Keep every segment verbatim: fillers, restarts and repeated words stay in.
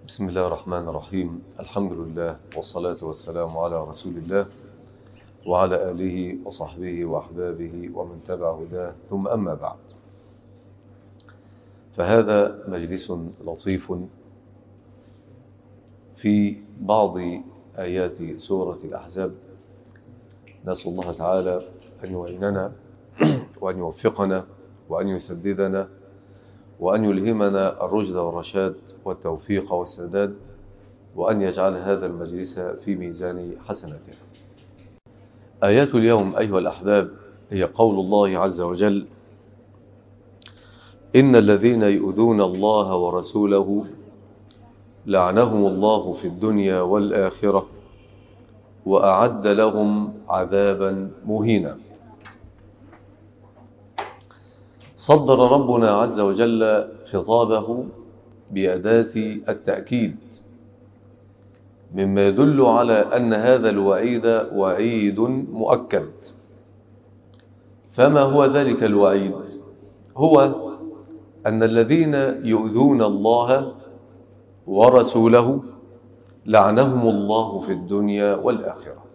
بسم الله الرحمن الرحيم. الحمد لله والصلاة والسلام على رسول الله وعلى آله وصحبه وأحبابه ومن تبع هداه، ثم أما بعد، فهذا مجلس لطيف في بعض آيات سورة الأحزاب. نسأل الله تعالى أن يعيننا وأن يوفقنا وأن يسددنا وأن يلهمنا الرشد والرشاد والتوفيق والسداد، وأن يجعل هذا المجلس في ميزان حسناتنا. آيات اليوم أيها الأحباب هي قول الله عز وجل: إن الذين يؤذون الله ورسوله لعنهم الله في الدنيا والآخرة وأعد لهم عذابا مهينا. صدر ربنا عز وجل خطابه بأداة التأكيد، مما يدل على أن هذا الوعيد وعيد مؤكد. فما هو ذلك الوعيد؟ هو أن الذين يؤذون الله ورسوله لعنهم الله في الدنيا والآخرة.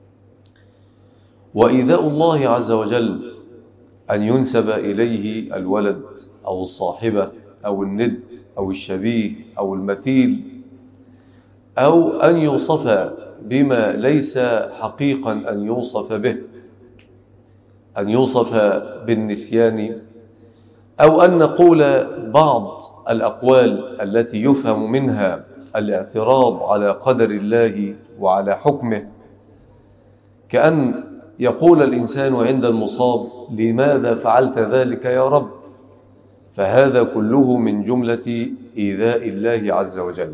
وإيذاء الله عز وجل أن ينسب إليه الولد أو الصاحبة أو الند أو الشبيه أو المثيل، أو أن يوصف بما ليس حقيقا أن يوصف به، أن يوصف بالنسيان، أو أن نقول بعض الأقوال التي يفهم منها الاعتراض على قدر الله وعلى حكمه، كأن يقول الإنسان عند المصاب: لماذا فعلت ذلك يا رب؟ فهذا كله من جملة إيذاء الله عز وجل.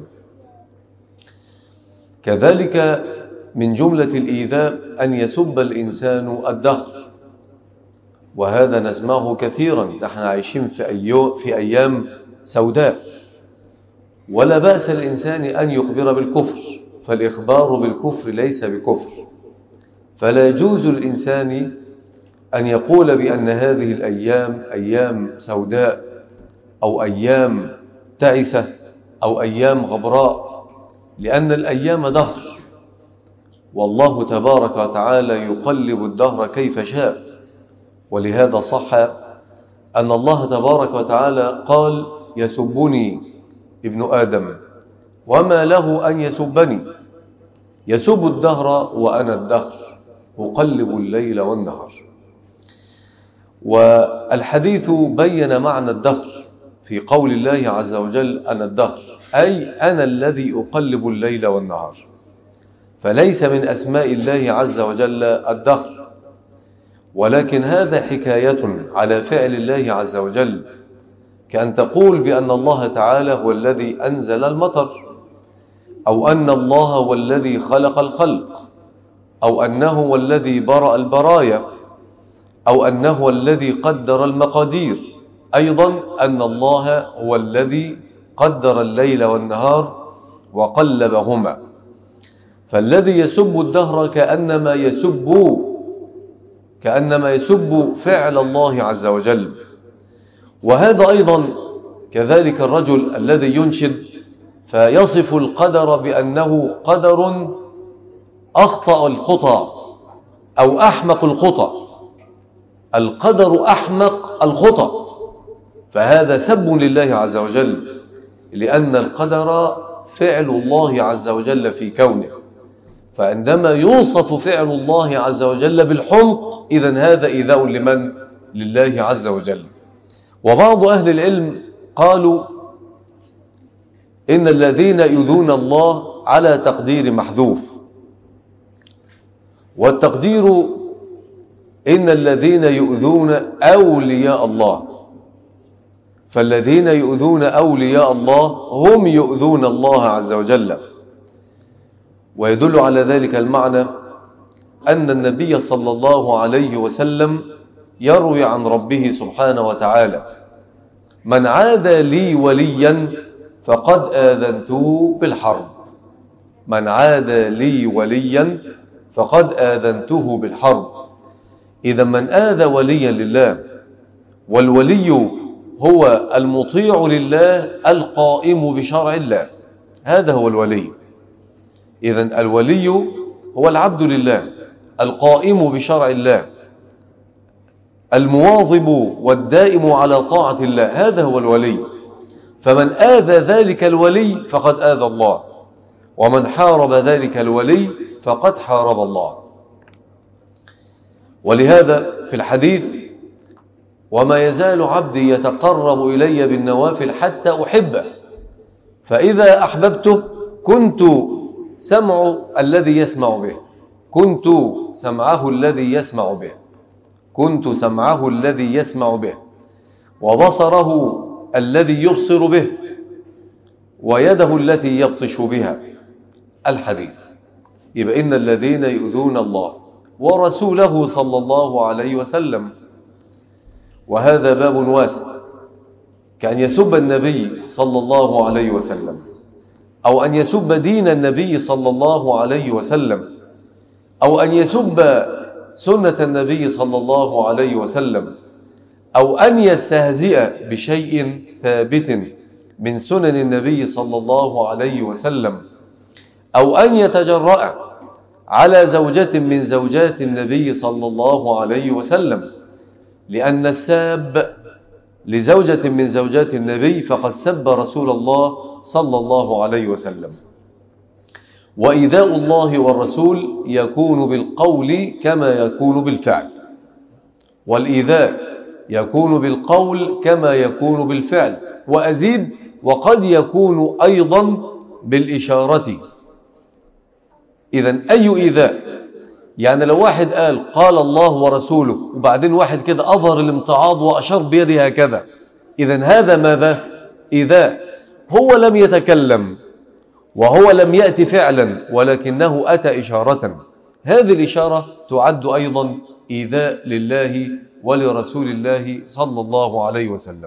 كذلك من جملة الإيذاء أن يسب الإنسان الدهر، وهذا نسمعه كثيرا. نحن عايشين في, أيو في أيام سوداء، ولا بأس الإنسان أن يخبر بالكفر، فالإخبار بالكفر ليس بكفر. فلا يجوز الإنسان أن يقول بأن هذه الأيام أيام سوداء أو أيام تعسة أو أيام غبراء، لأن الأيام دهر، والله تبارك وتعالى يقلب الدهر كيف شاء. ولهذا صح أن الله تبارك وتعالى قال: يسبني ابن آدم وما له أن يسبني. يسب الدهر وأنا الدهر، أقلب الليل والنهار. والحديث بين معنى الدهر في قول الله عز وجل: أنا الدهر، أي أنا الذي أقلب الليل والنهار. فليس من أسماء الله عز وجل الدهر، ولكن هذا حكاية على فعل الله عز وجل، كأن تقول بأن الله تعالى هو الذي أنزل المطر، أو أن الله هو الذي خلق الخلق، أو أنه هو الذي برأ البرايا، أو أنه هو الذي قدر المقادير. أيضا أن الله هو الذي قدر الليل والنهار وقلبهما. فالذي يسب الدهر كأنما يسب كأنما يسب فعل الله عز وجل. وهذا أيضا كذلك الرجل الذي ينشد فيصف القدر بأنه قدر أخطأ الخطأ أو أحمق الخطأ. القدر أحمق الخطأ، فهذا سب لله عز وجل، لأن القدر فعل الله عز وجل في كونه. فعندما يوصف فعل الله عز وجل بالحمق، إذن هذا إيذاء لمن؟ لله عز وجل. وبعض أهل العلم قالوا إن الذين يؤذون الله على تقدير محذوف، والتقدير إن الذين يؤذون أولياء الله. فالذين يؤذون أولياء الله هم يؤذون الله عز وجل. ويدل على ذلك المعنى أن النبي صلى الله عليه وسلم يروي عن ربه سبحانه وتعالى: من عادى لي وليا فقد آذنته بالحرب. من عادى لي وليا فقد آذنته بالحرب. إذا من آذى وليا لله، والولي هو المطيع لله القائم بشرع الله، هذا هو الولي. إذن الولي هو العبد لله القائم بشرع الله المواظب والدائم على طاعة الله، هذا هو الولي. فمن آذى ذلك الولي فقد آذى الله، ومن حارب ذلك الولي فقد حارب الله. ولهذا في الحديث: وما يزال عبدي يتقرب إلي بالنوافل حتى أحبه، فإذا أحببته كنت سمع الذي يسمع به كنت سمعه الذي يسمع به كنت سمعه الذي يسمع به وبصره الذي يبصر به ويده التي يبطش بها. الحديث. يبقى إن الذين يؤذون الله ورسوله صلى الله عليه وسلم، وهذا باب واسع، كأن يسب النبي صلى الله عليه وسلم، أو أن يسب دين النبي صلى الله عليه وسلم، أو أن يسب سنة النبي صلى الله عليه وسلم، أو أن يستهزئ بشيء ثابت من سنن النبي صلى الله عليه وسلم، أو أن يتجرأ على زوجة من زوجات النبي صلى الله عليه وسلم، لأن الساب لزوجة من زوجات النبي فقد سب رسول الله صلى الله عليه وسلم. وإيذاء الله والرسول يكون بالقول كما يكون بالفعل، والإيذاء يكون بالقول كما يكون بالفعل، وأزيد وقد يكون أيضا بالإشارة. إذن أي إيذاء؟ يعني لو واحد قال قال الله ورسوله وبعدين واحد كده أظهر الامتعاض وأشار بيده هكذا، إذن هذا ماذا؟ إيذاء. هو لم يتكلم وهو لم يأتي فعلا، ولكنه أتى إشارة، هذه الإشارة تعد أيضا إيذاء لله ولرسول الله صلى الله عليه وسلم.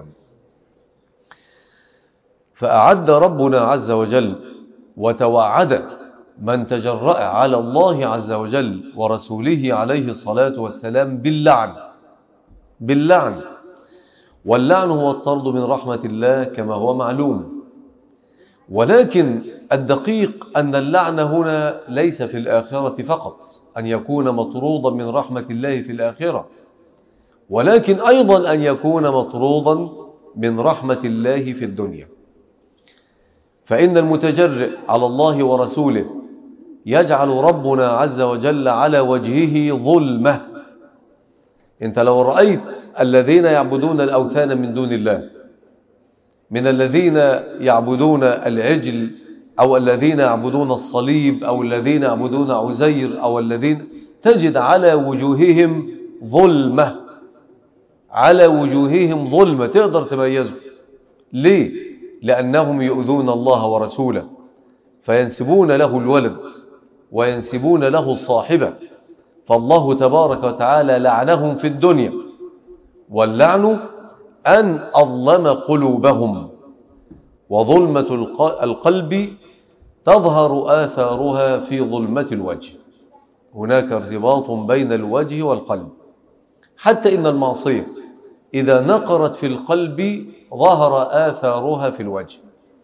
فأعد ربنا عز وجل وتوعد من تجرأ على الله عز وجل ورسوله عليه الصلاة والسلام باللعن باللعن واللعن هو الطرد من رحمة الله كما هو معلوم. ولكن الدقيق أن اللعن هنا ليس في الآخرة فقط، أن يكون مطرودا من رحمة الله في الآخرة، ولكن أيضا أن يكون مطرودا من رحمة الله في الدنيا. فإن المتجرئ على الله ورسوله يجعل ربنا عز وجل على وجهه ظلمة. انت لو رأيت الذين يعبدون الأوثان من دون الله، من الذين يعبدون العجل أو الذين يعبدون الصليب أو الذين يعبدون عزير أو الذين، تجد على وجوههم ظلمة على وجوههم ظلمة تقدر تميزه. ليه؟ لأنهم يؤذون الله ورسوله، فينسبون له الولد وينسبون له الصاحبة، فالله تبارك وتعالى لعنهم في الدنيا، واللعن أن أظلم قلوبهم، وظلمة القلب تظهر آثارها في ظلمة الوجه. هناك ارتباط بين الوجه والقلب، حتى إن المعصية إذا نقرت في القلب ظهر آثارها في الوجه.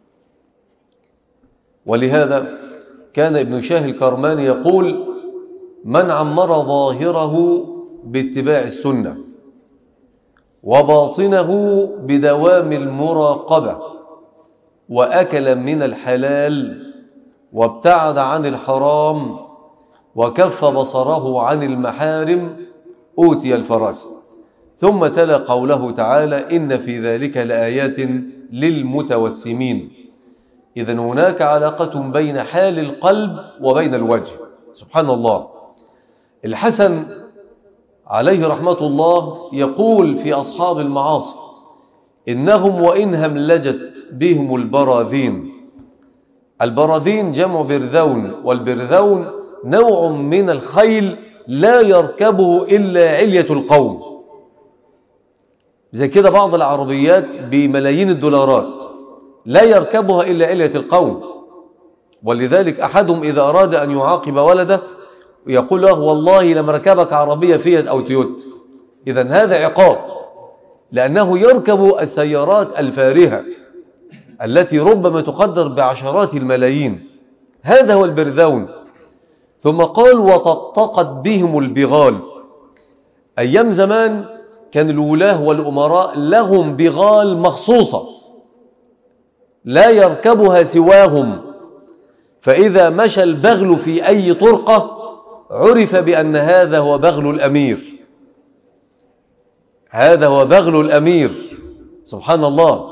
ولهذا كان ابن شاه الكرماني يقول: من عمر ظاهره باتباع السنة وباطنه بدوام المراقبة، وأكل من الحلال وابتعد عن الحرام وكف بصره عن المحارم، أوتي الفراسة. ثم تلا قوله تعالى: إن في ذلك لآيات للمتوسمين. إذن هناك علاقة بين حال القلب وبين الوجه. سبحان الله. الحسن عليه رحمة الله يقول في أصحاب المعاصي: إنهم وإن هملجت بهم البراذين. البراذين جمع برذون، والبرذون نوع من الخيل لا يركبه إلا علية القوم. زي كده بعض العربيات بملايين الدولارات لا يركبها إلا علية القوم، ولذلك أحدهم إذا أراد أن يعاقب ولده يقول له: والله لما ركبك عربية فيات أو تويوت. إذن هذا عقاب، لأنه يركب السيارات الفارهة التي ربما تقدر بعشرات الملايين. هذا هو البرذون. ثم قال وطقطقت بهم البغال. أيام زمان كان الولاة والأمراء لهم بغال مخصوصة لا يركبها سواهم، فإذا مشى البغل في أي طرقة عرف بأن هذا هو بغل الأمير، هذا هو بغل الأمير، سبحان الله.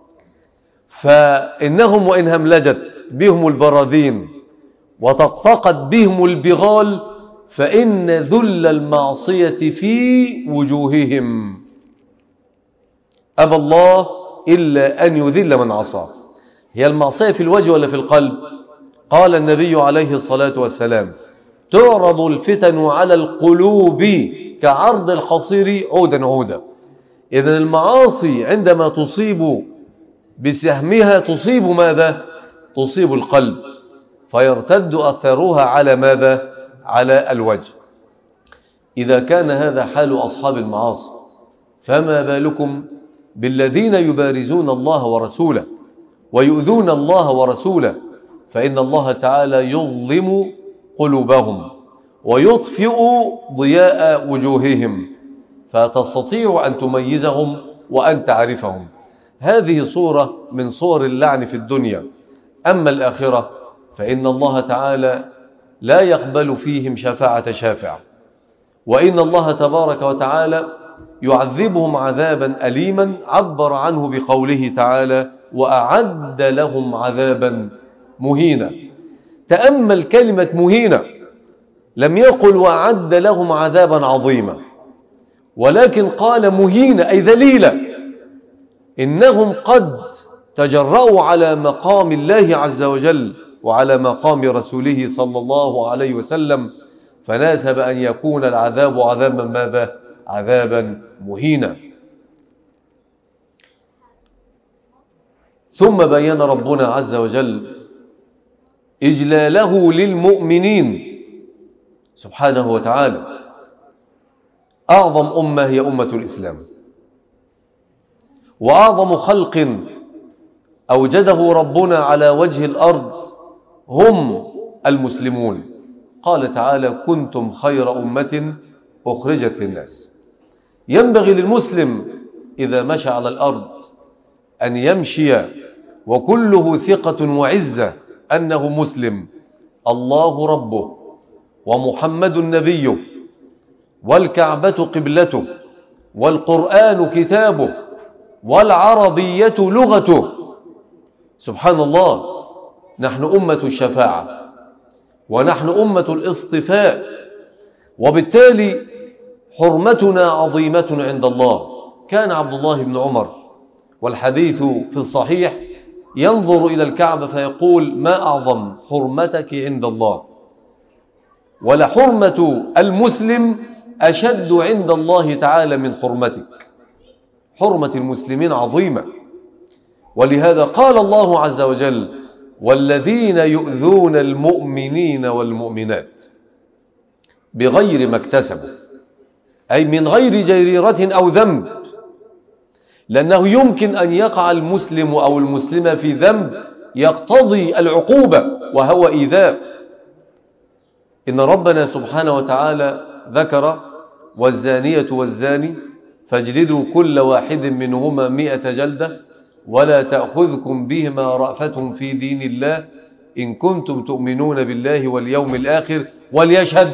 فإنهم وإن هملجت بهم البراذين وطقطقت بهم البغال فإن ذل المعصية في وجوههم، أبى الله إلا أن يذل من عصاه. هي المعصية في الوجه ولا في القلب؟ قال النبي عليه الصلاة والسلام تعرض الفتن على القلوب كعرض الحصير عودا عودا. إذن المعاصي عندما تصيب بسهمها تصيب ماذا؟ تصيب القلب، فيرتد أثرها على ماذا؟ على الوجه. إذا كان هذا حال أصحاب المعاصي فما بالكم بالذين يبارزون الله ورسوله ويؤذون الله ورسوله، فإن الله تعالى يظلم قلوبهم ويطفئ ضياء وجوههم، فتستطيع أن تميزهم وأن تعرفهم. هذه صورة من صور اللعن في الدنيا. أما الآخرة فإن الله تعالى لا يقبل فيهم شفاعة شافع، وإن الله تبارك وتعالى يعذبهم عذابا أليما عبر عنه بقوله تعالى وأعد لهم عذابا مهينا. تأمل كلمة مهينة، لم يقل وأعد لهم عذابا عظيما، ولكن قال مهينة أي ذليلة. إنهم قد تجرؤوا على مقام الله عز وجل وعلى مقام رسوله صلى الله عليه وسلم، فناسب أن يكون العذاب عذابا ماذا؟ عذابا مهينا. ثم بين ربنا عز وجل إجلاله للمؤمنين سبحانه وتعالى. أعظم أمة هي أمة الإسلام، وأعظم خلق أوجده ربنا على وجه الأرض هم المسلمون. قال تعالى كنتم خير أمة أخرجت للناس. ينبغي للمسلم إذا مشى على الأرض أن يمشي وكله ثقة وعزة أنه مسلم، الله ربه ومحمد نبيه والكعبة قبلته والقرآن كتابه والعربية لغته. سبحان الله، نحن أمة الشفاعة ونحن أمة الاصطفاء، وبالتالي حرمتنا عظيمة عند الله. كان عبد الله بن عمر والحديث في الصحيح ينظر إلى الكعبة فيقول ما أعظم حرمتك عند الله، ولحرمة المسلم أشد عند الله تعالى من حرمتك. حرمة المسلمين عظيمة، ولهذا قال الله عز وجل والذين يؤذون المؤمنين والمؤمنات بغير ما اكتسبوا، أي من غير جريرة أو ذنب، لأنه يمكن أن يقع المسلم أو المسلمة في ذنب يقتضي العقوبة وهو إيذاء. إن ربنا سبحانه وتعالى ذكر والزانية والزاني فاجلدوا كل واحد منهما مئة جلدة ولا تأخذكم بهما رأفة في دين الله إن كنتم تؤمنون بالله واليوم الآخر وليشهد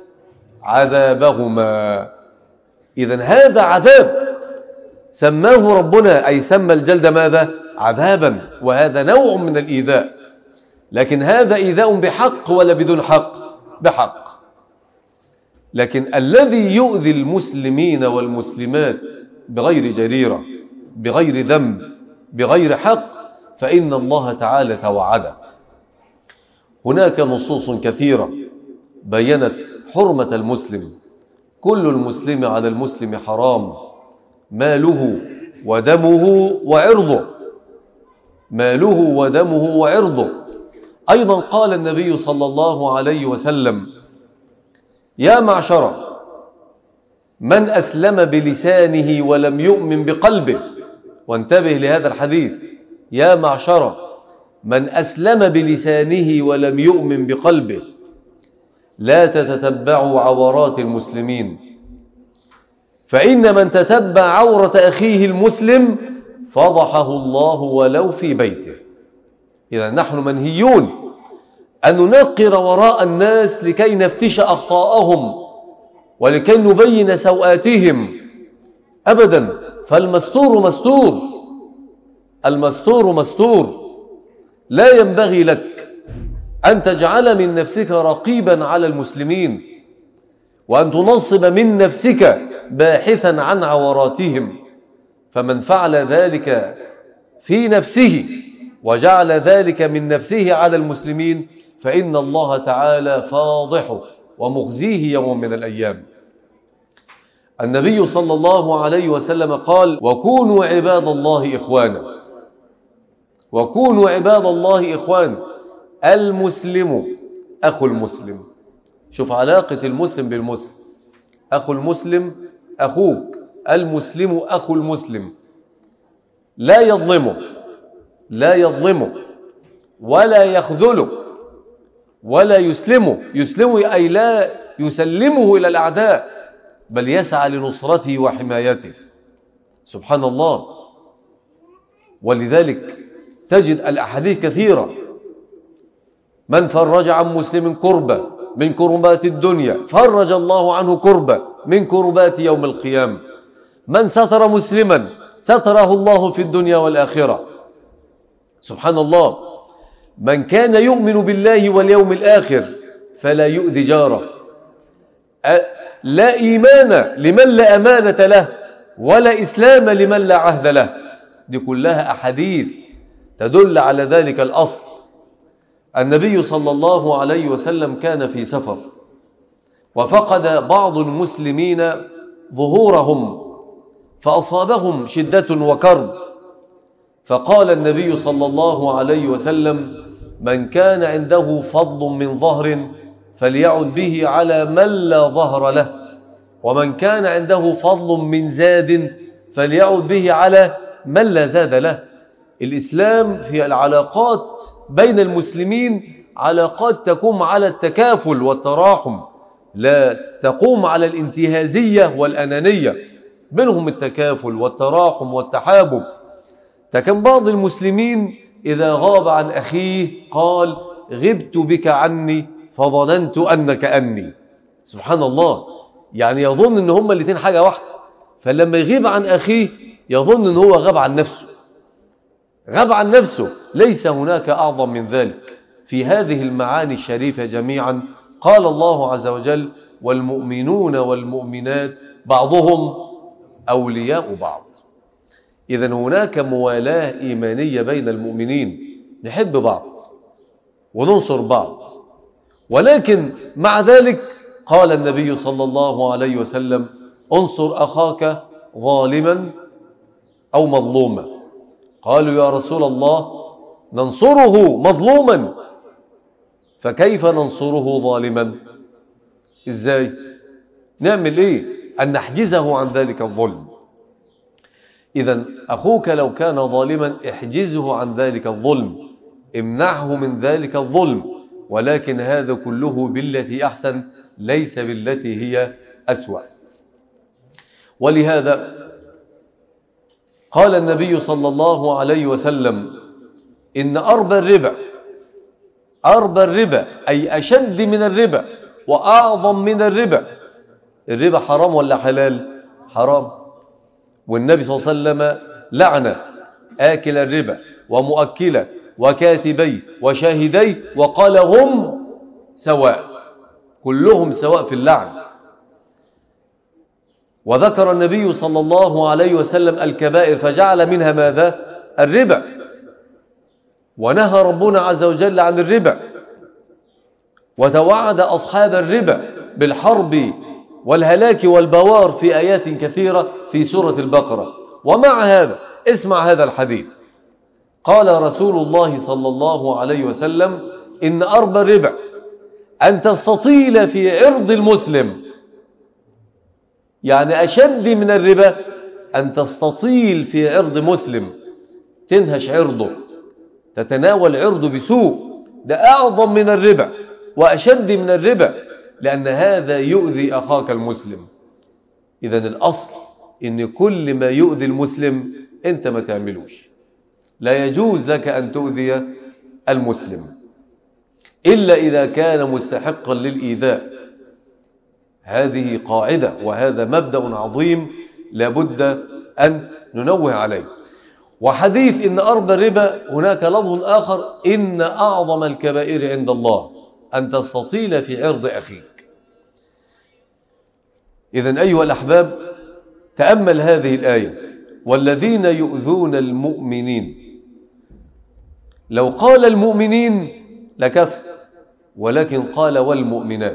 عذابهما. إذن هذا عذاب سماه ربنا، أي سمى الجلد ماذا؟ عذابا، وهذا نوع من الإيذاء، لكن هذا إيذاء بحق ولا بدون حق؟ بحق. لكن الذي يؤذي المسلمين والمسلمات بغير جريرة بغير ذنب بغير حق فإن الله تعالى توعده. هناك نصوص كثيرة بيّنت حرمة المسلم. كل المسلم على المسلم حرام، ماله ودمه وعرضه، ماله ودمه وعرضه. أيضا قال النبي صلى الله عليه وسلم يا معشر من أسلم بلسانه ولم يؤمن بقلبه، وانتبه لهذا الحديث، يا معشر من أسلم بلسانه ولم يؤمن بقلبه لا تتتبعوا عورات المسلمين، فإن من تتبع عورة أخيه المسلم فضحه الله ولو في بيته. إذا نحن منهيون أن ننقر وراء الناس لكي نفتش أخطاءهم ولكي نبين سوآتهم أبدا، فالمستور مستور، المستور مستور. لا ينبغي لك أن تجعل من نفسك رقيبا على المسلمين وأن تنصب من نفسك باحثا عن عوراتهم، فمن فعل ذلك في نفسه وجعل ذلك من نفسه على المسلمين فإن الله تعالى فاضحه ومخزيه يوم من الأيام. النبي صلى الله عليه وسلم قال: وكونوا عباد الله إخوانا، وكونوا عباد الله إخوانا. المسلم أخو المسلم. شوف علاقة المسلم بالمسلم، أخو المسلم أخوك، المسلم أخو المسلم، لا يظلمه، لا يظلمه ولا يخذله ولا يسلمه. يسلمه أي لا يسلمه إلى الأعداء، بل يسعى لنصرته وحمايته. سبحان الله. ولذلك تجد الأحاديث كثيرة: من فرج عن مسلم كربة من كربات الدنيا فرج الله عنه كربة من كربات يوم القيامة. من ستر مسلما ستره الله في الدنيا والآخرة. سبحان الله. من كان يؤمن بالله واليوم الآخر فلا يؤذي جاره. لا إيمان لمن لا أمانة له ولا إسلام لمن لا عهد له. دي كلها أحاديث تدل على ذلك الأصل. النبي صلى الله عليه وسلم كان في سفر وفقد بعض المسلمين ظهورهم فأصابهم شدة وكرب، فقال النبي صلى الله عليه وسلم: من كان عنده فضل من ظهر فليعد به على من لا ظهر له، ومن كان عنده فضل من زاد فليعد به على من لا زاد له. الإسلام في العلاقات بين المسلمين علاقات تقوم على التكافل والتراحم، لا تقوم على الانتهازية والأنانية، بينهم التكافل والتراحم والتحابب. لكن بعض المسلمين إذا غاب عن أخيه قال: غبت بك عني فظننت أنك أني. سبحان الله. يعني يظن أن هما الاثنين حاجة واحدة، فلما يغيب عن أخيه يظن أنه هو غاب عن نفسه، غاب عن نفسه. ليس هناك أعظم من ذلك. في هذه المعاني الشريفة جميعا قال الله عز وجل: والمؤمنون والمؤمنات بعضهم أولياء بعض. إذن هناك موالاة إيمانية بين المؤمنين، نحب بعض وننصر بعض. ولكن مع ذلك قال النبي صلى الله عليه وسلم: انصر أخاك ظالما أو مظلوما. قالوا: يا رسول الله ننصره مظلوما، فكيف ننصره ظالما؟ إزاي نعمل إيه؟ أن نحجزه عن ذلك الظلم. إذن أخوك لو كان ظالما احجزه عن ذلك الظلم، امنعه من ذلك الظلم، ولكن هذا كله بالتي أحسن ليس بالتي هي أسوأ. ولهذا قال النبي صلى الله عليه وسلم: إن أربى الربا، أربى الربا أي أشد من الربا وأعظم من الربا. الربا حرام ولا حلال؟ حرام. والنبي صلى الله عليه وسلم لعن آكل الربا ومؤكله وكاتبيه وشاهديه وقال: هم سواء، كلهم سواء في اللعن. وذكر النبي صلى الله عليه وسلم الكبائر فجعل منها ماذا؟ الربا. ونهى ربنا عز وجل عن الربا، وتوعد أصحاب الربا بالحرب والهلاك والبوار في آيات كثيرة في سورة البقرة. ومع هذا اسمع هذا الحديث. قال رسول الله صلى الله عليه وسلم: إن أربى الربا أن تستطيل في عرض المسلم. يعني أشد من الربا أن تستطيل في عرض مسلم، تنهش عرضه تتناول عرضه بسوء، ده أعظم من الربا وأشد من الربا، لأن هذا يؤذي أخاك المسلم. إذن الأصل إن كل ما يؤذي المسلم أنت ما تعملوش، لا يجوز لك أن تؤذي المسلم إلا إذا كان مستحقا للإيذاء. هذه قاعدة وهذا مبدأ عظيم لابد أن ننوه عليه. وحديث إن أرض الربا هناك لفظ آخر: إن أعظم الكبائر عند الله أن تستطيل في عرض أخيك. إذن أيها الأحباب، تأمل هذه الآية: والذين يؤذون المؤمنين. لو قال المؤمنين لكفى، ولكن قال والمؤمنات،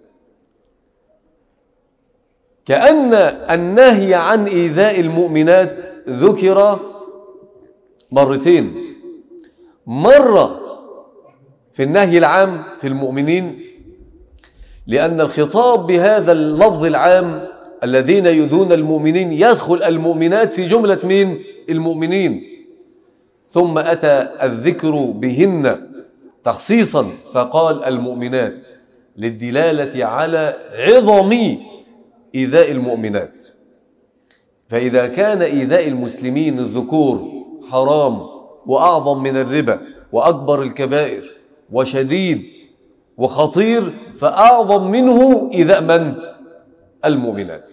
كأن النهي عن إيذاء المؤمنات ذكر مرتين، مرة في النهي العام في المؤمنين، لأن الخطاب بهذا اللفظ العام الذين يؤذون المؤمنين يدخل المؤمنات في جملة من المؤمنين، ثم أتى الذكر بهن تخصيصا فقال المؤمنات للدلالة على عظم إيذاء المؤمنات. فإذا كان إيذاء المسلمين الذكور حرام وأعظم من الربا وأكبر الكبائر وشديد وخطير، فأعظم منه إيذاء من؟ المؤمنات.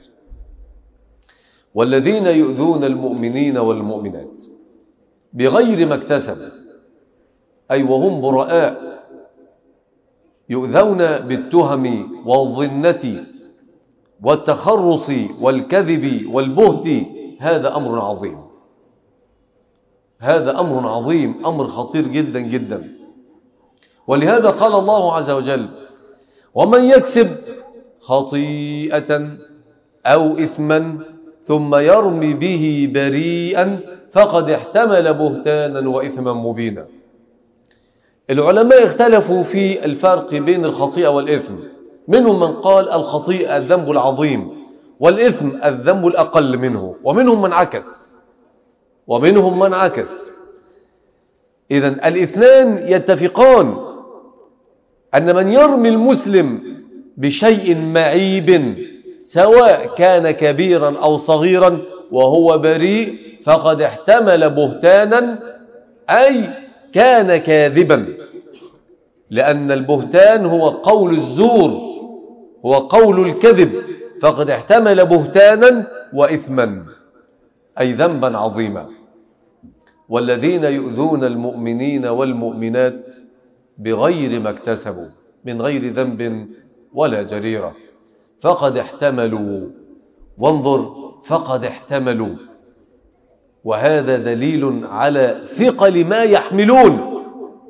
والذين يؤذون المؤمنين والمؤمنات بغير ما اكتسبوا، أي وهم براء، يؤذون بالتهم والظنة والتخرص والكذب والبهت. هذا أمر عظيم، هذا أمر عظيم، أمر خطير جدا جدا. ولهذا قال الله عز وجل: ومن يكسب خطيئة أو إثما ثم يرمي به بريئا فقد احتمل بهتانا وإثما مبينا. العلماء اختلفوا في الفرق بين الخطيئة والإثم. منهم من قال الخطيئة الذنب العظيم والإثم الذنب الأقل منه، ومنهم من عكس ومنهم من عكس إذن الاثنان يتفقان أن من يرمي المسلم بشيء معيب سواء كان كبيرا أو صغيرا وهو بريء فقد احتمل بهتانا، أي كان كاذبا، لأن البهتان هو قول الزور، هو قول الكذب، فقد احتمل بهتانا وإثما، أي ذنبا عظيما. والذين يؤذون المؤمنين والمؤمنات بغير ما اكتسبوا من غير ذنب ولا جريرة فقد احتملوا، وانظر فقد احتملوا، وهذا دليل على ثقل ما يحملون.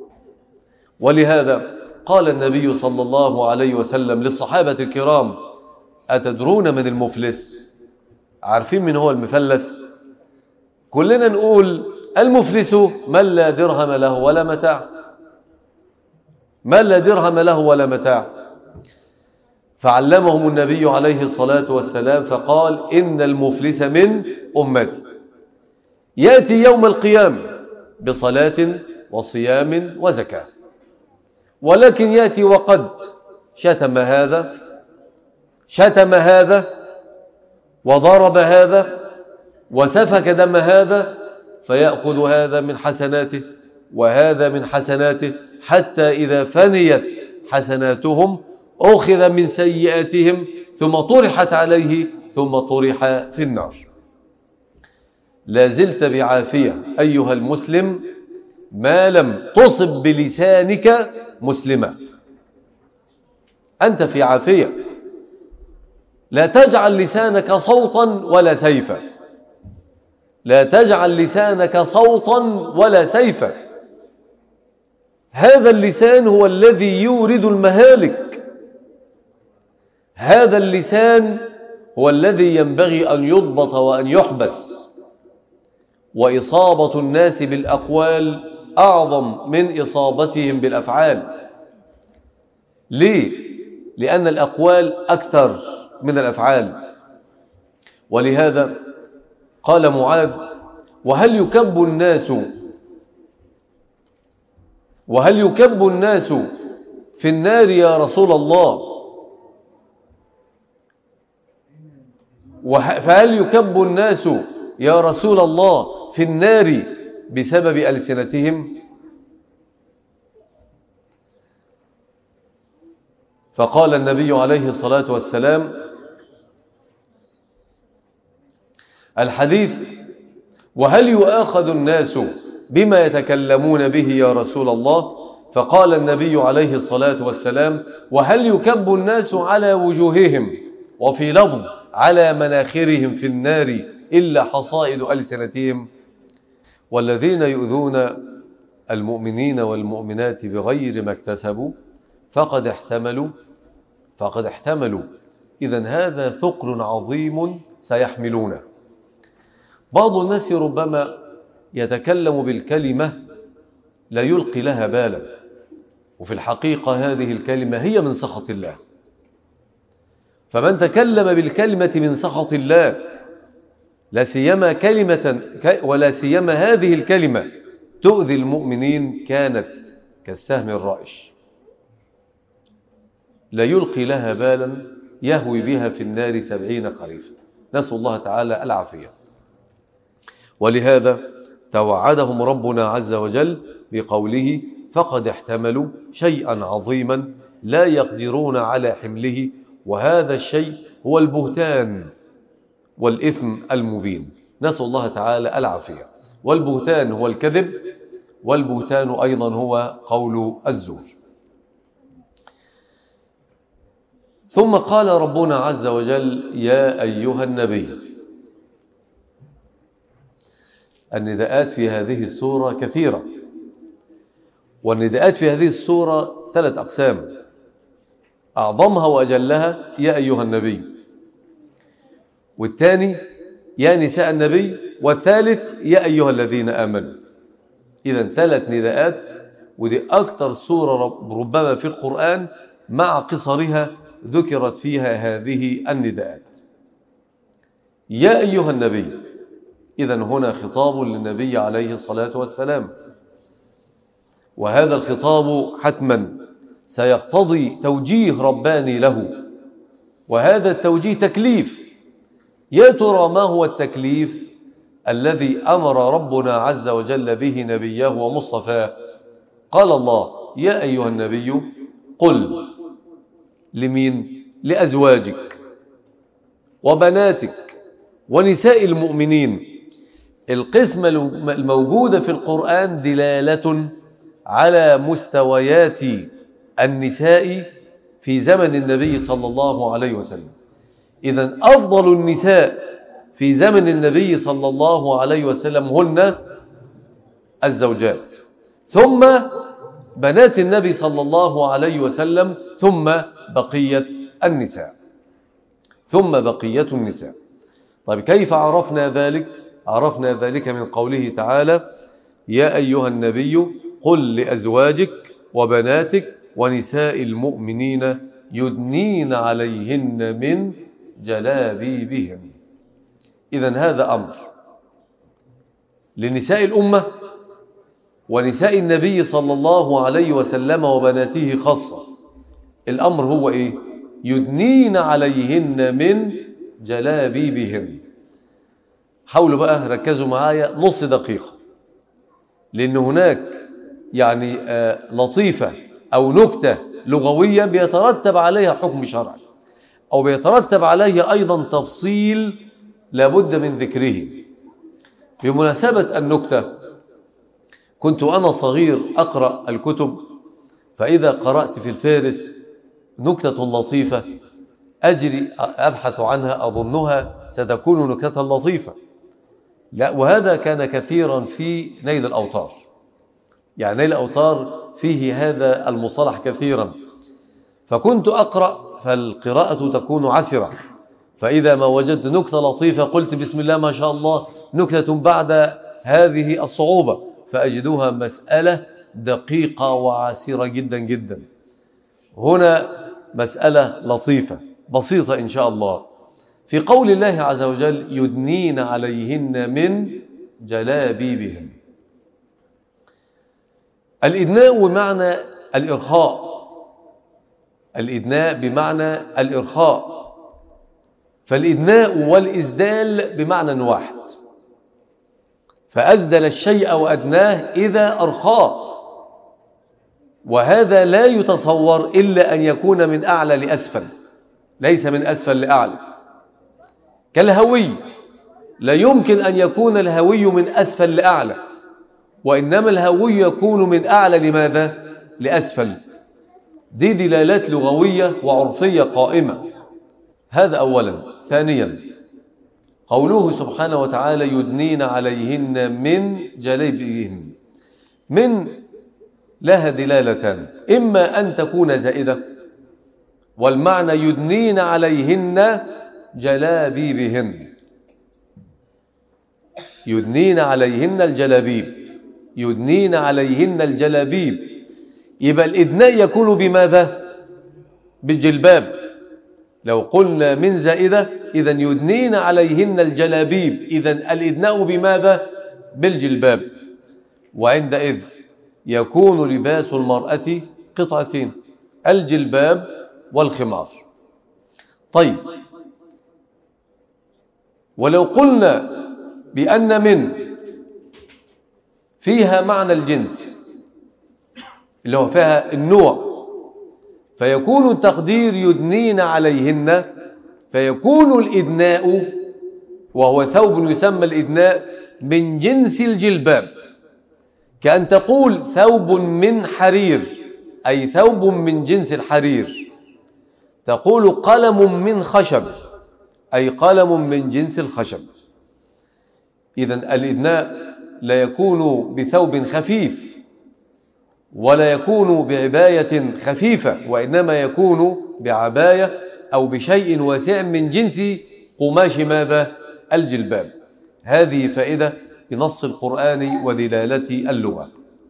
ولهذا قال النبي صلى الله عليه وسلم للصحابة الكرام: أتدرون من المفلس؟ عارفين من هو المفلس؟ كلنا نقول المفلس من لا درهم له ولا متاع، من لا درهم له ولا متاع. فعلمهم النبي عليه الصلاة والسلام فقال: إن المفلس من أمتي يأتي يوم القيامة بصلاة وصيام وزكاة، ولكن يأتي وقد شتم هذا شتم هذا وضرب هذا وسفك دم هذا، فيأخذ هذا من حسناته وهذا من حسناته، حتى إذا فنيت حسناتهم أخذ من سيئاتهم ثم طرحت عليه ثم طرح في النار. لا زلت بعافية أيها المسلم ما لم تصب بلسانك مسلما، أنت في عافية. لا تجعل لسانك صوتا ولا سيفا، لا تجعل لسانك صوتا ولا سيفا. هذا اللسان هو الذي يورد المهالك، هذا اللسان هو الذي ينبغي أن يضبط وأن يحبس. وإصابة الناس بالأقوال أعظم من إصابتهم بالأفعال. ليه؟ لأن الأقوال أكثر من الأفعال. ولهذا قال معاذ: وهل يكب الناس وهل يكب الناس في النار يا رسول الله؟ فهل يكب الناس يا رسول الله في النار بسبب ألسنتهم؟ فقال النبي عليه الصلاة والسلام الحديث: وهل يؤاخذ الناس بما يتكلمون به يا رسول الله؟ فقال النبي عليه الصلاة والسلام: وهل يكب الناس على وجوههم، وفي لفظ على مناخرهم في النار إلا حصائد ألسنتهم؟ والذين يؤذون المؤمنين والمؤمنات بغير ما اكتسبوا فقد احتملوا فقد احتملوا إذن هذا ثقل عظيم سيحملونه. بعض الناس ربما يتكلم بالكلمة لا يلقي لها بالا، وفي الحقيقة هذه الكلمة هي من سخط الله. فمن تكلم بالكلمة من سخط الله، لا سيما كلمة ولا سيما هذه الكلمة تؤذي المؤمنين، كانت كالسهم الرائش لا يلقي لها بالا يهوي بها في النار سبعين خريفا. نسأل الله تعالى العافية. ولهذا توعدهم ربنا عز وجل بقوله: فقد احتملوا شيئا عظيما لا يقدرون على حمله، وهذا الشيء هو البهتان والإثم المبين. نسأل الله تعالى العافية. والبهتان هو الكذب، والبهتان أيضا هو قول الزور. ثم قال ربنا عز وجل: يا أيها النبي. النداءات في هذه السورة كثيرة، والنداءات في هذه السورة ثلاث أقسام، أعظمها وأجلها يا أيها النبي، والثاني يا نساء النبي، والثالث يا أيها الذين آمنوا. إذن ثلاث نداءات، ودي أكثر سورة ربما في القرآن مع قصرها ذكرت فيها هذه النداءات. يا أيها النبي، إذن هنا خطاب للنبي عليه الصلاة والسلام، وهذا الخطاب حتما سيقتضي توجيه رباني له، وهذا التوجيه تكليف. يا ترى ما هو التكليف الذي أمر ربنا عز وجل به نبيه ومصطفاه؟ قال الله: يا أيها النبي قل. لمين؟ لأزواجك وبناتك ونساء المؤمنين. القسمة الموجودة في القرآن دلالة على مستويات النساء في زمن النبي صلى الله عليه وسلم. إذن أفضل النساء في زمن النبي صلى الله عليه وسلم هن الزوجات، ثم بنات النبي صلى الله عليه وسلم، ثم بقية النساء ثم بقية النساء. طيب كيف عرفنا ذلك؟ عرفنا ذلك من قوله تعالى: يا أيها النبي قل لأزواجك وبناتك ونساء المؤمنين يدنين عليهن من جلابيبهن. إذن هذا أمر لنساء الأمة ونساء النبي صلى الله عليه وسلم وبناته خاصة. الأمر هو إيه؟ يدنين عليهن من جلابيبهن. حاولوا بقى ركزوا معايا نص دقيقة، لأن هناك يعني آه لطيفة أو نكتة لغوية بيترتب عليها حكم شرعي، أو بيترتب عليها أيضا تفصيل لابد من ذكره. بمناسبة النكتة، كنت أنا صغير أقرأ الكتب، فإذا قرأت في الفارس نكتة لطيفة أجري أبحث عنها أظنها ستكون نكتة لطيفة. لا، وهذا كان كثيرا في نيل الأوطار. يعني نيل الأوطار فيه هذا المصطلح كثيرا، فكنت أقرأ فالقراءة تكون عسرة، فإذا ما وجدت نكتة لطيفة قلت بسم الله ما شاء الله، نكتة بعد هذه الصعوبة، فأجدوها مسألة دقيقة وعسيرة جدا جدا. هنا مسألة لطيفة بسيطة إن شاء الله، في قول الله عز وجل: يدنين عليهن من جلابيبهن. الإدناء بمعنى الإرخاء، الإدناء بمعنى الإرخاء، فالإدناء والإسدال بمعنى واحد، فأسدل الشيء وأدناه إذا أرخاه، وهذا لا يتصور إلا أن يكون من أعلى لأسفل، ليس من أسفل لأعلى. كالهوي، لا يمكن أن يكون الهوي من أسفل لأعلى، وإنما الهوي يكون من أعلى لماذا؟ لأسفل. دي دلالات لغوية وعرفية قائمة. هذا أولا. ثانيا، قوله سبحانه وتعالى يدنين عليهن من جلابيبهن، من لها دلالتان، إما أن تكون زائدة، والمعنى يدنين عليهن جلابيبهن، يدنين عليهن الجلابيب، يدنين عليهن الجلابيب، يبقى الإدناء يكون بماذا؟ بالجلباب. لو قلنا من زائدة إذن يدنين عليهن الجلابيب، إذن الإدناء بماذا؟ بالجلباب. وعندئذ يكون لباس المرأة قطعتين، الجلباب والخمار. طيب، ولو قلنا بأن من فيها معنى الجنس اللي هو فيها النوع، فيكون التقدير يدنين عليهن، فيكون الإدناء وهو ثوب يسمى الإدناء من جنس الجلباب، كأن تقول ثوب من حرير، أي ثوب من جنس الحرير. تقول قلم من خشب، أي قلم من جنس الخشب. إذن الإدناء لا يكون بثوب خفيف، ولا يكون بعباية خفيفة، وإنما يكون بعباية أو بشيء واسع من جنس قماش ماذا؟ الجلباب. هذه فائدة بنص القرآن ودلالة اللغة.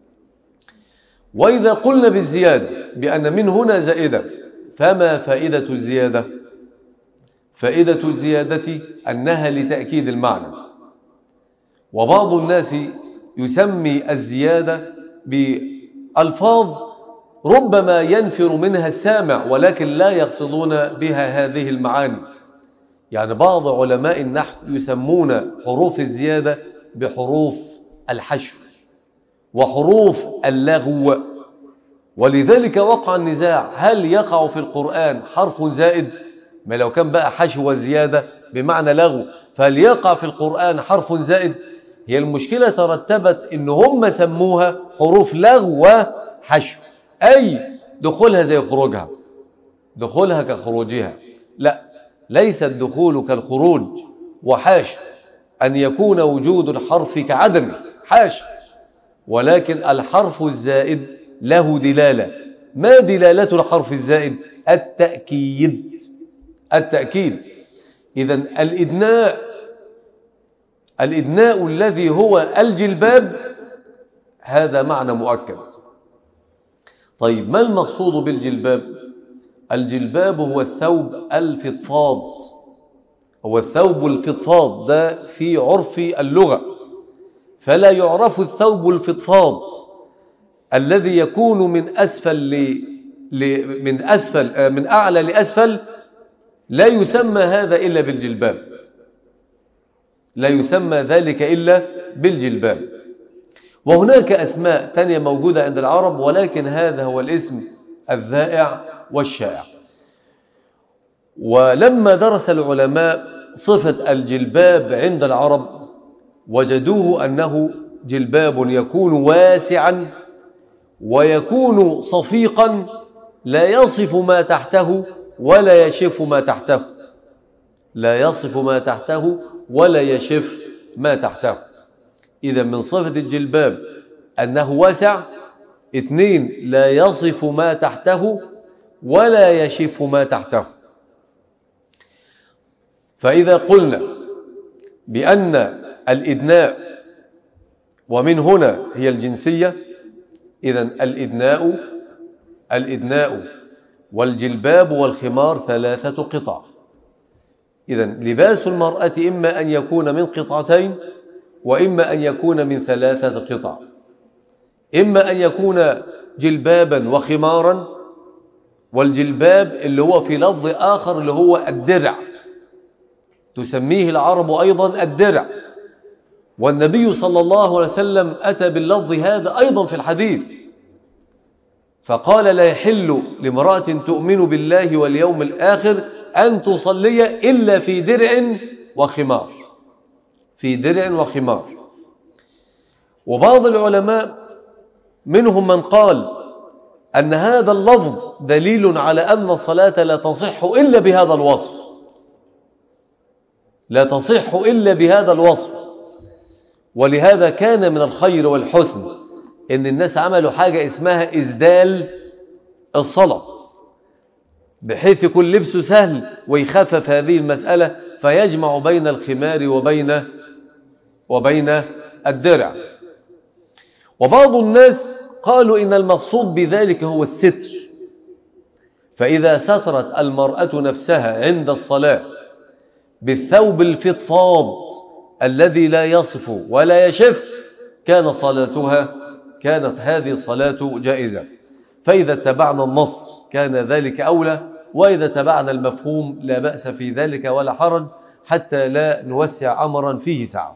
وإذا قلنا بالزيادة بأن من هنا زائدة، فما فائدة الزيادة؟ فائدة الزيادة أنها لتأكيد المعنى. وبعض الناس يسمي الزيادة بألفاظ ربما ينفر منها السامع، ولكن لا يقصدون بها هذه المعاني. يعني بعض علماء النحو يسمون حروف الزيادة بحروف الحشو وحروف اللغو، ولذلك وقع النزاع، هل يقع في القرآن حرف زائد؟ ما لو كان بقى حشو وزيادة بمعنى لغو، فهل يقع في القرآن حرف زائد؟ هي المشكلة ترتبت إن هم سموها حروف لغو وحشو، أي دخولها زي خروجها، دخولها كخروجها. لا، ليس الدخول كالخروج، وحاش أن يكون وجود الحرف كعدم، حاش، ولكن الحرف الزائد له دلالة. ما دلالة الحرف الزائد؟ التأكيد، التأكيد. إذن الإدناء، الإدناء الذي هو الجلباب، هذا معنى مؤكد. طيب، ما المقصود بالجلباب؟ الجلباب هو الثوب الفضفاض، هو الثوب الفضفاض، ده في عرف اللغة. فلا يعرف الثوب الفضفاض الذي يكون من أسفل ل... ل... من أسفل من أعلى لأسفل، لا يسمى هذا إلا بالجلباب، لا يسمى ذلك إلا بالجلباب. وهناك أسماء ثانية موجودة عند العرب، ولكن هذا هو الاسم الذائع والشائع. ولما درس العلماء صفة الجلباب عند العرب، وجدوه أنه جلباب يكون واسعا ويكون صفيقا، لا يصف ما تحته ولا يشف ما تحته، لا يصف ما تحته ولا يشف ما تحته. إذا من صفة الجلباب أنه واسع. اثنين، لا يصف ما تحته ولا يشف ما تحته. فإذا قلنا بأن الإدناء، ومن هنا هي الجنسية، إذن الإدناء الإدناء والجلباب والخمار ثلاثة قطع. إذن لباس المرأة إما أن يكون من قطعتين، وإما أن يكون من ثلاثة قطع. إما أن يكون جلبابا وخمارا، والجلباب اللي هو في لفظ آخر اللي هو الدرع، تسميه العرب أيضا الدرع، والنبي صلى الله عليه وسلم أتى باللفظ هذا أيضا في الحديث، فقال لا يحل لامرأة تؤمن بالله واليوم الآخر أن تصلي إلا في درع وخمار، في درع وخمار. وبعض العلماء منهم من قال أن هذا اللفظ دليل على أن الصلاة لا تصح إلا بهذا الوصف، لا تصح إلا بهذا الوصف. ولهذا كان من الخير والحسن إن الناس عملوا حاجة اسمها إسدال الصلاة، بحيث يكون لبسه سهل ويخفف هذه المسألة، فيجمع بين الخمار وبين وبين الدرع. وبعض الناس قالوا إن المقصود بذلك هو الستر، فإذا سترت المرأة نفسها عند الصلاة بالثوب الفضفاض الذي لا يصف ولا يشف كان صلاتها كانت هذه الصلاة جائزة. فإذا اتبعنا النص كان ذلك أولى، وإذا اتبعنا المفهوم لا بأس في ذلك ولا حرج، حتى لا نوسع أمرا فيه سعة.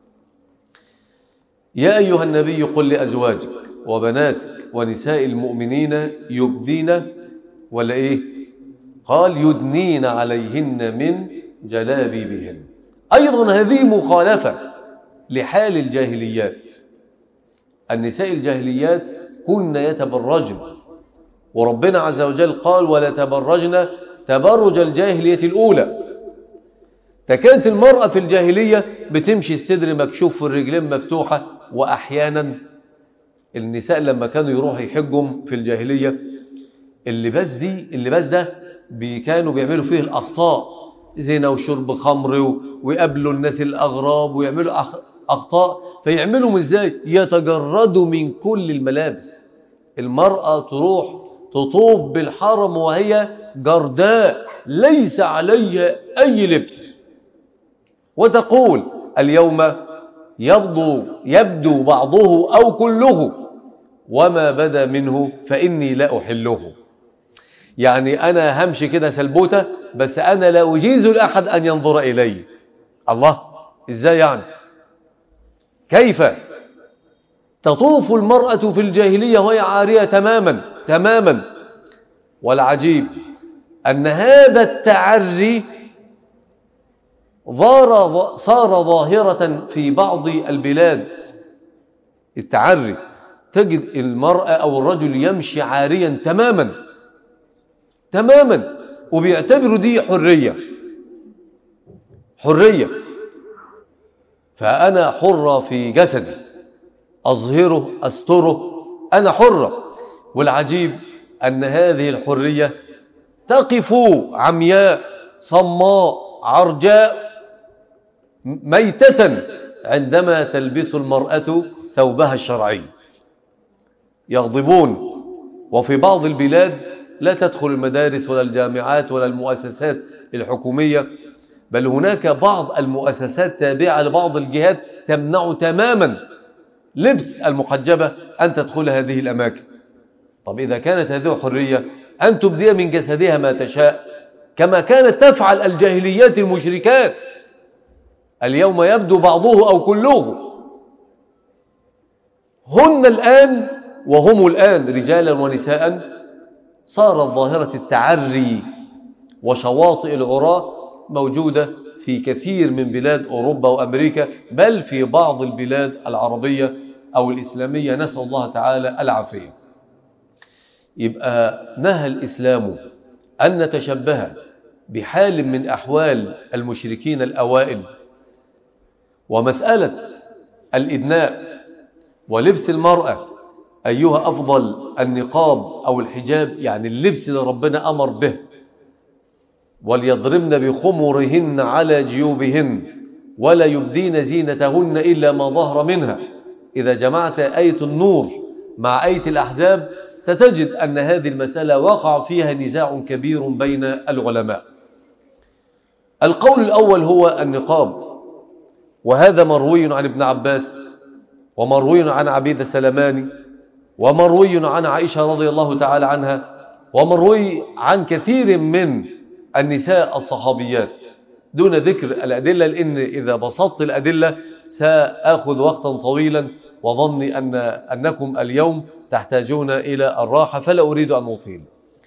يا أيها النبي قل لأزواجك وبناتك ونساء المؤمنين يبدين ولا إيه؟ قال يدنين عليهن من جلابيبهن. أيضا هذه مخالفة لحال الجاهليات. النساء الجاهليات كن يتبرجن، وربنا عز وجل قال ولا تبرجن تبرج الجاهلية الأولى. فكانت المرأة في الجاهلية بتمشي الصدر مكشوف والرجلين مفتوحة، وأحيانا النساء لما كانوا يروحوا يحجوا في الجاهلية اللباس دي اللباس ده كانوا بيعملوا فيه الأخطاء، زنا وشرب خمر ويقابلوا الناس الأغراب ويعملوا أخطاء. فيعملوا ازاي؟ يتجردوا من كل الملابس. المرأة تروح تطوف بالحرم وهي جرداء ليس عليها أي لبس، وتقول اليوم يبدو, يبدو بعضه أو كله، وما بدا منه فإني لا أحله. يعني أنا همشي كده سلبوتة، بس أنا لا أجيز لأحد أن ينظر إلي. الله، إزاي يعني؟ كيف تطوف المرأة في الجاهلية وهي عارية تماما تماما؟ والعجيب أن هذا التعري صار ظاهرة في بعض البلاد. التعري تجد المرأة أو الرجل يمشي عاريا تماما تماما، وبيعتبروا دي حرية حرية فأنا حرة في جسدي، أظهره أستره، أنا حرة. والعجيب أن هذه الحرية تقف عمياء صماء عرجاء ميتة عندما تلبس المرأة ثوبها الشرعي، يغضبون. وفي بعض البلاد لا تدخل المدارس ولا الجامعات ولا المؤسسات الحكومية، بل هناك بعض المؤسسات تابعة لبعض الجهات تمنع تماما لبس المحجبة أن تدخل هذه الأماكن. طب إذا كانت هذه حرية أن تبدي من جسدها ما تشاء كما كانت تفعل الجاهليات المشركات، اليوم يبدو بعضه أو كله. هن الآن وهم الآن رجالا ونساء صارت ظاهرة التعري وشواطئ العراة موجودة في كثير من بلاد أوروبا وأمريكا، بل في بعض البلاد العربية أو الإسلامية، نسأل الله تعالى العافية. يبقى نهى الإسلام أن نتشبه بحال من أحوال المشركين الأوائل. ومسألة الإدناء ولبس المرأة أيها أفضل، النقاب أو الحجاب، يعني اللبس اللي ربنا أمر به، وليضربن بخمرهن على جيوبهن ولا يبدين زينتهن إلا ما ظهر منها. إذا جمعت آية النور مع آية الأحزاب ستجد أن هذه المسألة وقع فيها نزاع كبير بين العلماء. القول الأول هو النقاب، وهذا مروي عن ابن عباس ومروي عن عبيد سلماني ومروي عن عائشة رضي الله تعالى عنها، ومروي عن كثير من النساء الصحابيات دون ذكر الأدلة، لأن إذا بسطت الأدلة سأخذ وقتا طويلا، وظني أن أنكم اليوم تحتاجون إلى الراحة فلا أريد أن أطيل.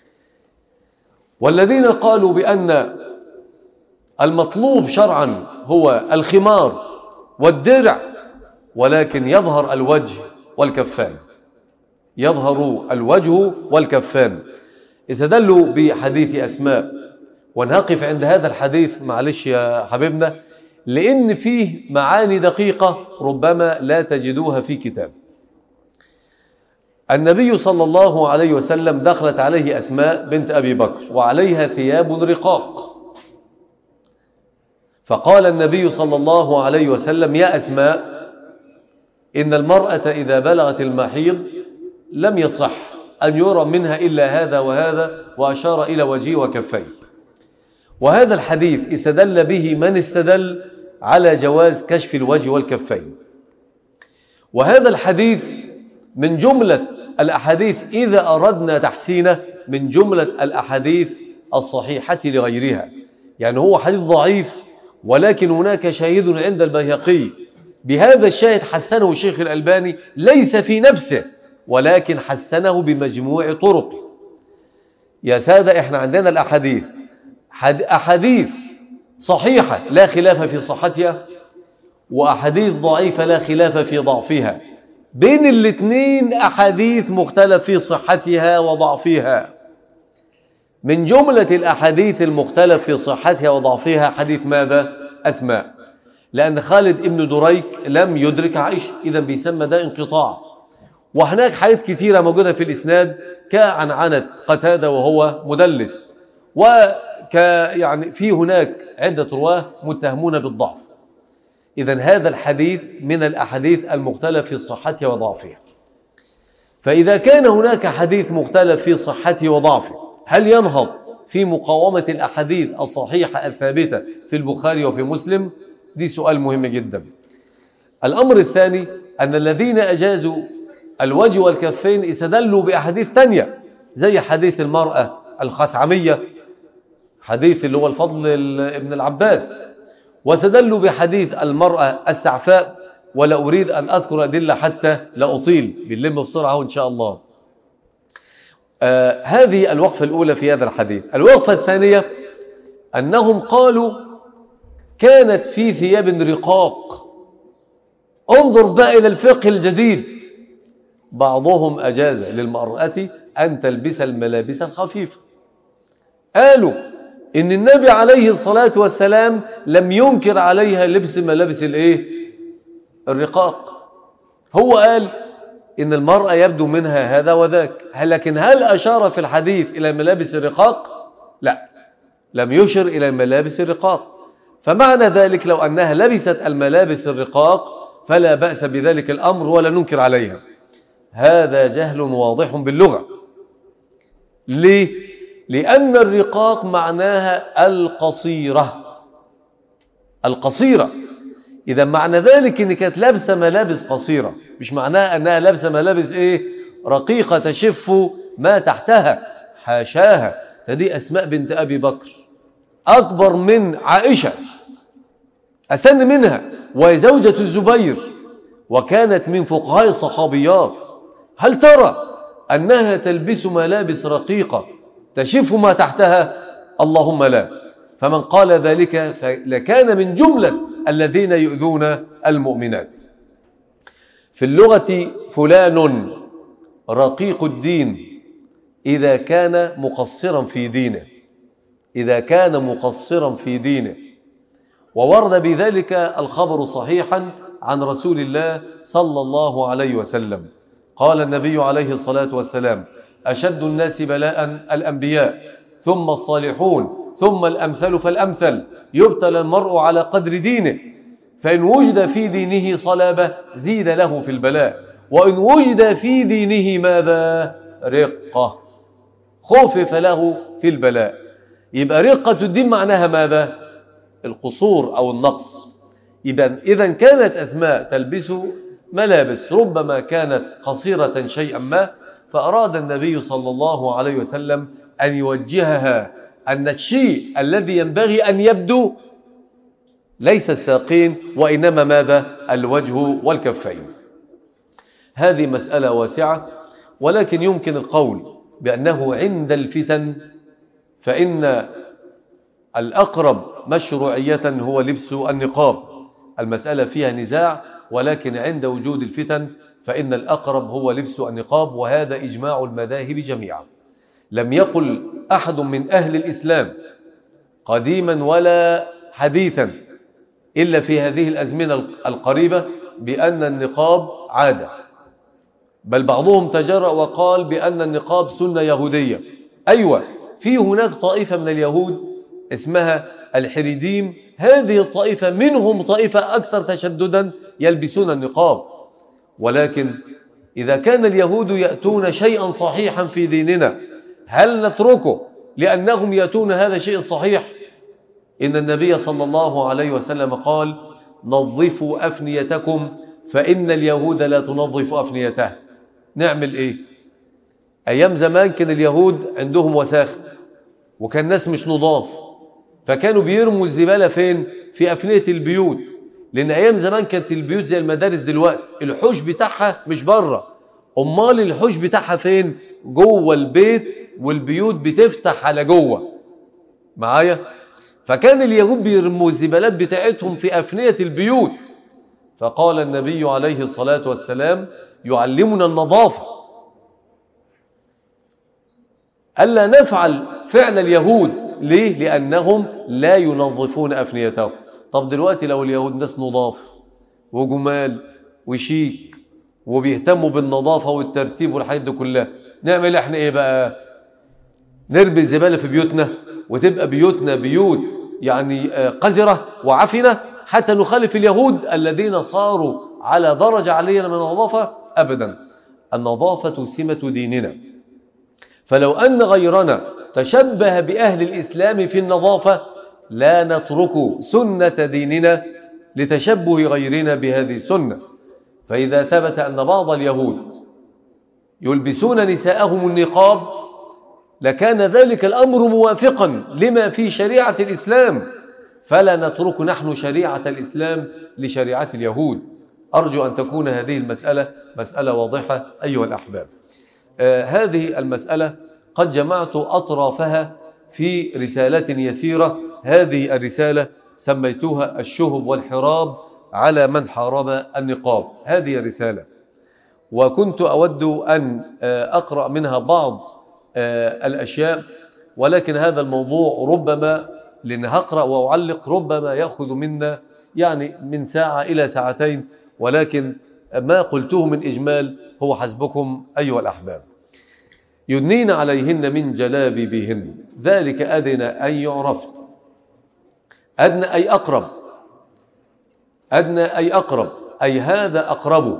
والذين قالوا بأن المطلوب شرعا هو الخمار والدرع، ولكن يظهر الوجه والكفان، يظهر الوجه والكفان، استدلوا بحديث أسماء. ونقف عند هذا الحديث معلش يا حبيبنا، لأن فيه معاني دقيقة ربما لا تجدوها في كتاب. النبي صلى الله عليه وسلم دخلت عليه أسماء بنت أبي بكر وعليها ثياب رقاق، فقال النبي صلى الله عليه وسلم: يا أسماء، إن المرأة إذا بلغت المحيض لم يصح أن يرى منها إلا هذا وهذا، وأشار إلى وجهه وكفيه. وهذا الحديث استدل به من استدل على جواز كشف الوجه والكفين. وهذا الحديث من جملة الأحاديث إذا أردنا تحسينه من جملة الأحاديث الصحيحة لغيرها، يعني هو حديث ضعيف، ولكن هناك شاهد عند البيهقي بهذا الشاهد حسنه الشيخ الألباني، ليس في نفسه ولكن حسنه بمجموع طرق. يا سادة، احنا عندنا الأحاديث أحاديث صحيحة لا خلاف في صحتها، وأحاديث ضعيفة لا خلاف في ضعفها. بين الاثنين أحاديث مختلف في صحتها وضعفها. من جملة الأحاديث المختلف في صحتها وضعفها حديث ماذا؟ أسماء، لأن خالد ابن دريك لم يدرك عائشة، إذا بيسمى ده انقطاع. وهناك حديث كثيرة موجودة في الإسناد كعنعنة قتادة وهو مدلس، وك يعني في هناك عدة رواه متهمون بالضعف. إذا هذا الحديث من الأحاديث المختلف في صحتها وضعفها. فإذا كان هناك حديث مختلف في صحته وضعفه، هل ينهض في مقاومة الأحاديث الصحيحة الثابتة في البخاري وفي مسلم؟ دي سؤال مهم جدا. الأمر الثاني أن الذين أجازوا الوجه والكفين استدلوا بأحاديث تانية، زي حديث المرأة الخثعمية، حديث اللي هو الفضل ابن العباس، واستدلوا بحديث المرأة السعفاء، ولا أريد أن أذكر أدلة حتى لا أطيل، بنلم بسرعة إن شاء الله. آه هذه الوقفة الأولى في هذا الحديث. الوقفة الثانية أنهم قالوا كانت في ثياب رقاق. انظر بقى إلى الفقه الجديد، بعضهم أجاز للمرأة أن تلبس الملابس الخفيفة. قالوا إن النبي عليه الصلاة والسلام لم ينكر عليها لبس ملابس الإيه؟ الرقاق. هو قال إن المرأة يبدو منها هذا وذاك، لكن هل أشار في الحديث إلى ملابس الرقاق؟ لا، لم يشر إلى ملابس الرقاق. فمعنى ذلك لو أنها لبست الملابس الرقاق فلا بأس بذلك الأمر ولا ننكر عليها. هذا جهل واضح باللغة. ليه؟ لأن الرقاق معناها القصيرة، القصيرة. إذا معنى ذلك إن كانت لابسة ملابس قصيرة، مش معناها أنها لابسة ملابس إيه؟ رقيقة تشف ما تحتها، حاشاها. فدي أسماء بنت أبي بكر أكبر من عائشة، أسن منها، وهي زوجة الزبير، وكانت من فقهاء الصحابيات. هل ترى أنها تلبس ملابس رقيقة تشف ما تحتها؟ اللهم لا. فمن قال ذلك لكان من جملة الذين يؤذون المؤمنات. في اللغة فلان رقيق الدين إذا كان مقصرا في دينه، إذا كان مقصرا في دينه. وورد بذلك الخبر صحيحا عن رسول الله صلى الله عليه وسلم. قال النبي عليه الصلاة والسلام: أشد الناس بلاء الأنبياء، ثم الصالحون، ثم الأمثل فالأمثل، يبتلى المرء على قدر دينه، فإن وجد في دينه صلابة زيد له في البلاء، وإن وجد في دينه ماذا؟ رقة، خفف له في البلاء. يبقى رقة الدين معناها ماذا؟ القصور أو النقص. إذا كانت أسماء تلبس ملابس ربما كانت قصيرة شيئا ما، فأراد النبي صلى الله عليه وسلم أن يوجهها أن الشيء الذي ينبغي أن يبدو ليس الساقين وإنما ماذا؟ الوجه والكفين. هذه مسألة واسعة، ولكن يمكن القول بأنه عند الفتن فإن الأقرب مشروعية هو لبس النقاب. المسألة فيها نزاع، ولكن عند وجود الفتن فإن الأقرب هو لبس النقاب، وهذا إجماع المذاهب جميعا. لم يقل أحد من أهل الإسلام قديما ولا حديثا إلا في هذه الأزمنة القريبة بأن النقاب عادة، بل بعضهم تجرأ وقال بأن النقاب سنة يهودية. أيوة، في هناك طائفة من اليهود اسمها الحريديم، هذه الطائفة منهم طائفة أكثر تشددا يلبسون النقاب. ولكن إذا كان اليهود يأتون شيئا صحيحا في ديننا هل نتركه لأنهم يأتون هذا الشيء الصحيح؟ إن النبي صلى الله عليه وسلم قال: نظفوا أفنيتكم فإن اليهود لا تنظف أفنيتها. نعمل إيه؟ أيام زمان كان اليهود عندهم وساخ، وكان الناس مش نضاف، فكانوا بيرموا الزبالة فين؟ في أفنية البيوت. لأن أيام زمان كانت البيوت زي المدارس دلوقتي، الحوش بتاعها مش بره، أمال الحوش بتاعها فين؟ جوه البيت، والبيوت بتفتح على جوه معايا. فكان اليهود بيرموا الزبالات بتاعتهم في أفنية البيوت، فقال النبي عليه الصلاة والسلام: يعلمنا النظافة، ألا نفعل فعل اليهود. ليه؟ لأنهم لا ينظفون أفنيتهم. طب دلوقتي لو اليهود ناس نظاف وجمال وشيك وبيهتموا بالنظافة والترتيب والحاجات دي كلها، نعمل احنا ايه بقى؟ نرمي الزبالة في بيوتنا وتبقى بيوتنا بيوت يعني قذرة وعفنة حتى نخالف اليهود الذين صاروا على درجة عالية من النظافة؟ أبدا، النظافة سمة ديننا. فلو أن غيرنا تشبه بأهل الإسلام في النظافة لا نترك سنة ديننا لتشبه غيرنا بهذه السنة. فإذا ثبت أن بعض اليهود يلبسون نساءهم النقاب لكان ذلك الأمر موافقا لما في شريعة الإسلام، فلا نترك نحن شريعة الإسلام لشريعة اليهود. أرجو أن تكون هذه المسألة مسألة واضحة أيها الأحباب. آه هذه المسألة قد جمعت أطرافها في رسالة يسيرة. هذه الرسالة سميتها الشهب والحراب على من حارب النقاب. هذه الرسالة، وكنت أود أن أقرأ منها بعض الأشياء، ولكن هذا الموضوع ربما لأن هقرأ وأعلق ربما يأخذ منا يعني من ساعة إلى ساعتين، ولكن ما قلته من إجمال هو حسبكم أيها الأحباب. يدنين عليهن من جلابيبهن ذلك أدنى أن يعرفن. أدنى أي أقرب، أدنى أي أقرب، أي هذا أقرب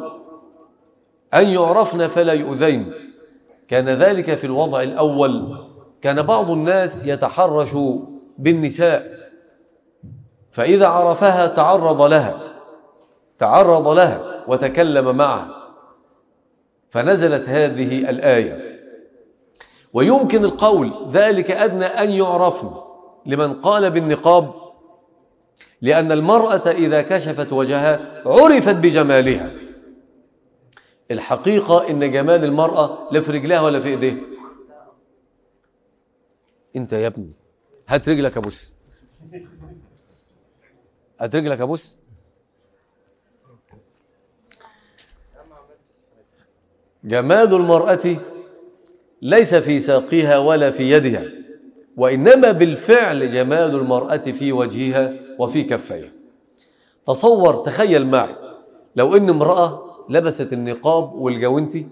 أن يعرفن فلا يؤذين. كان ذلك في الوضع الأول، كان بعض الناس يتحرش بالنساء، فإذا عرفها تعرض لها تعرض لها وتكلم معها، فنزلت هذه الآية. ويمكن القول ذلك أدنى أن يعرفن لمن قال بالنقاب، لأن المرأة إذا كشفت وجهها عرفت بجمالها. الحقيقة إن جمال المرأة لا في رجلها ولا في إيديها. أنت يا ابني هات رجلك أبوس، هات رجلك أبوس. جمال المرأة ليس في ساقها ولا في يدها، وإنما بالفعل جمال المرأة في وجهها وفي كفيها. تصور، تخيل معي لو إن امرأة لبست النقاب والجوانتي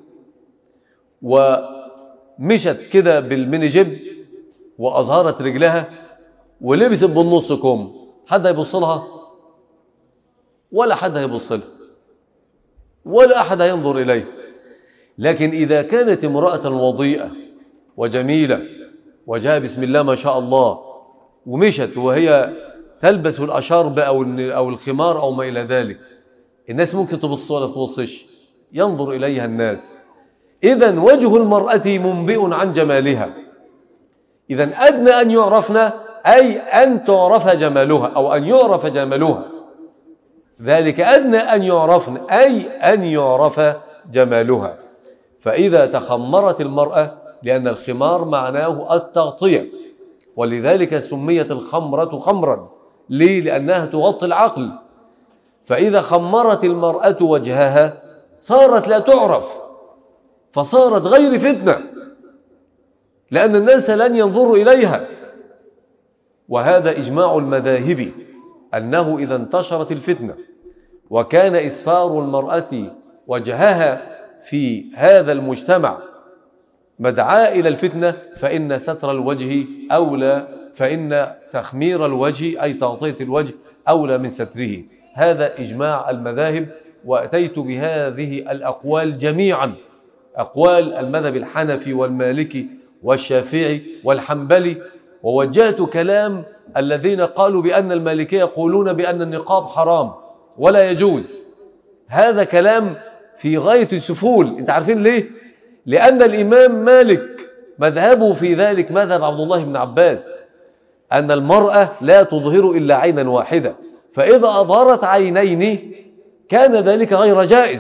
ومشت كده بالمينيجيب وأظهرت رجلها ولبست بالنص كم، حد هيبص لها؟ ولا حد هيبص لها، ولا أحد هينظر إليه. لكن إذا كانت امرأة وضيئة وجميلة وجاء بسم الله ما شاء الله ومشت وهي تلبس الأشارب أو الخمار أو ما إلى ذلك، الناس ممكن تبص ولا تبصش، ينظر إليها الناس. إذن وجه المرأة منبئ عن جمالها. إذن أدنى أن يعرفنا أي أن تعرف جمالها أو أن يعرف جمالها، ذلك أدنى أن يعرفن أي أن يعرف جمالها. فإذا تخمرت المرأة، لأن الخمار معناه التغطية، ولذلك سميت الخمرة خمرا. ليه؟ لأنها تغطي العقل. فإذا خمرت المرأة وجهها صارت لا تعرف، فصارت غير فتنة، لأن الناس لن ينظروا إليها. وهذا إجماع المذاهب أنه إذا انتشرت الفتنة وكان إسفار المرأة وجهها في هذا المجتمع مدعاة إلى الفتنة، فإن ستر الوجه أولى، فإن تخمير الوجه أي تغطية الوجه أولى من ستره. هذا إجماع المذاهب. وأتيت بهذه الأقوال جميعا، أقوال المذهب الحنفي والمالكي والشافعي والحنبلي، ووجهت كلام الذين قالوا بأن المالكية يقولون بأن النقاب حرام ولا يجوز. هذا كلام في غاية السفول. انت عارفين ليه؟ لأن الإمام مالك مذهبه في ذلك مذهب عبد الله بن عباس، أن المرأة لا تظهر إلا عينا واحدة، فإذا أظهرت عينين كان ذلك غير جائز.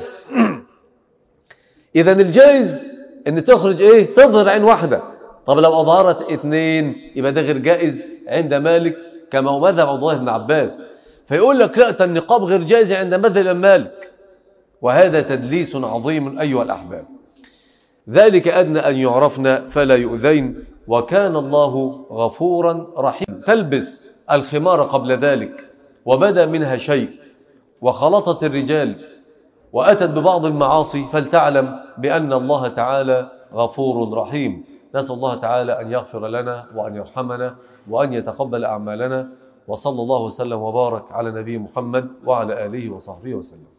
إذن الجائز أن تخرج إيه؟ تظهر عين واحدة. طب لو أظهرت اثنين يبقى ده غير جائز عند مالك، كما هو مذهب عبد الله بن عباس. فيقول لك لا، النقاب غير جائز عند مذهب مالك، وهذا تدليس عظيم أيها الأحباب. ذلك أدنى أن يعرفن فلا يؤذين، وكان الله غفورا رحيما. تلبس الخمار قبل ذلك وبدا منها شيء وخلطت الرجال وأتت ببعض المعاصي، فلتعلم بأن الله تعالى غفور رحيم. نسأل الله تعالى أن يغفر لنا وأن يرحمنا وأن يتقبل أعمالنا، وصلى الله وسلم وبارك على نبي محمد وعلى آله وصحبه وسلم.